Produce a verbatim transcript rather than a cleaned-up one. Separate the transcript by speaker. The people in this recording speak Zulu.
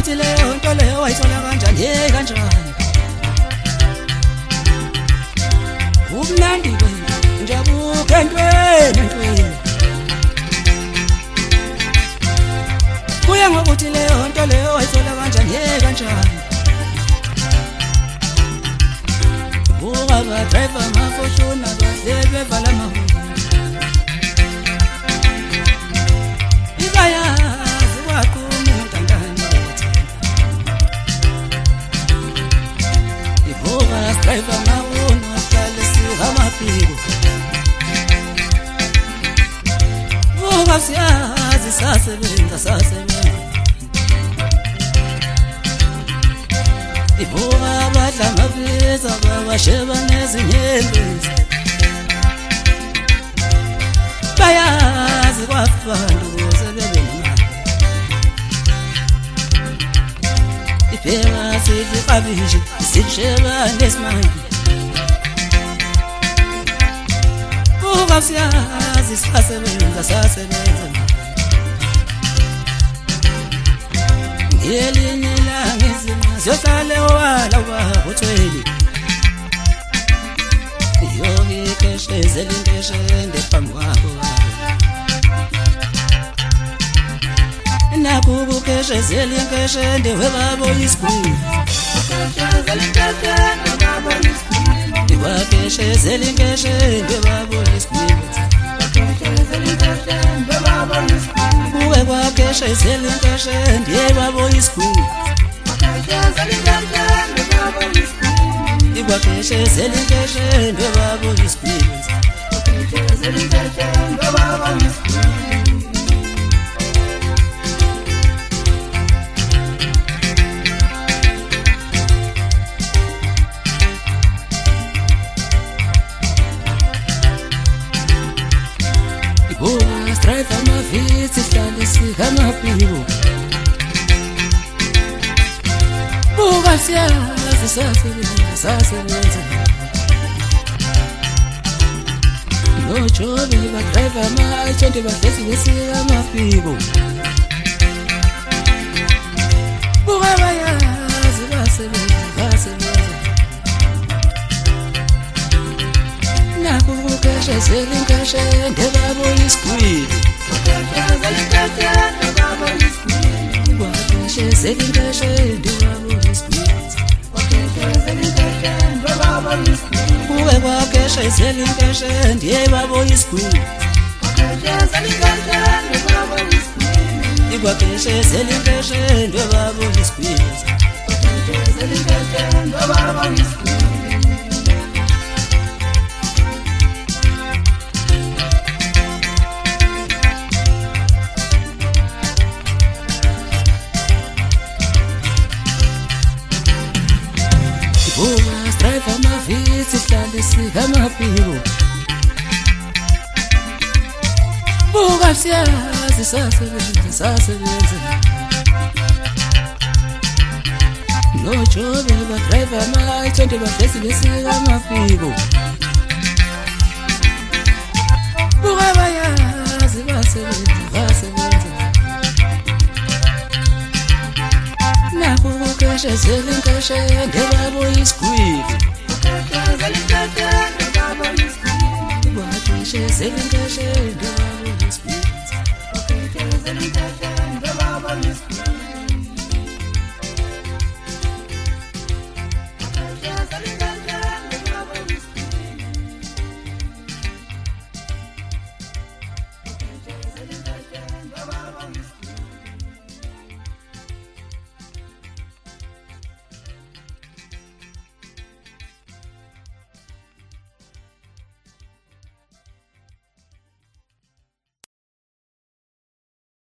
Speaker 1: ukuthi leyo nto leyo wayithola kanjani hey kanjani ubunandi ke njabuke entweni entweni kuya ngokuthi leyo nto leyo wayithola kanjani hey kanjani buka ba driver mafoshona bahlebe vala mahu ibaya ziwaqhume ntantani ibuka driver mawu Amaphiko buka siyazi sasebenza sasebenza ibuka abadla amabhiza babasheba nezinyembezi bayazi kwabantu sebebe nemali ipheka sidla iklabishi sisheba nesimanje Siyazi sasebenza sasebenza ngelinye ilanga izima ziyohlale wala ubaba uthwele yoke keshezela inteshende phambi kwakho nakho ukukeshezela inkeshende webabo isigwili Wakeshezela inkeshende webabo isigwili Uwe wakeshezela inkeshende webabo isigwili Iwakeshezela inkeshende webabo isigwili Buka strive amavitsi hlale sikamaphiko Buka siyazi sasebenza sasebenza Nojobe ba drive ama-tshonde bahlezi besikamaphiko Buka bayazi basebenza basebenza Nakho ukukeshezela inkeshende webabo isigwili Wakeshezela inkeshende webabo isigwili Uwe wakeshezela inkeshende webabo isigwili Iwakeshezela inkeshende webabo isigwili Buka strive amavitsi hlale sikamaphiko Buka siyazi sasebenza sasebenza Nojobe ba drive ama-tshonde bahlezi besikamaphiko Buka bayazi basebenza basebenza Nakho ukukeshezela inkeshende webabo isigwili Wakeshezela inkeshende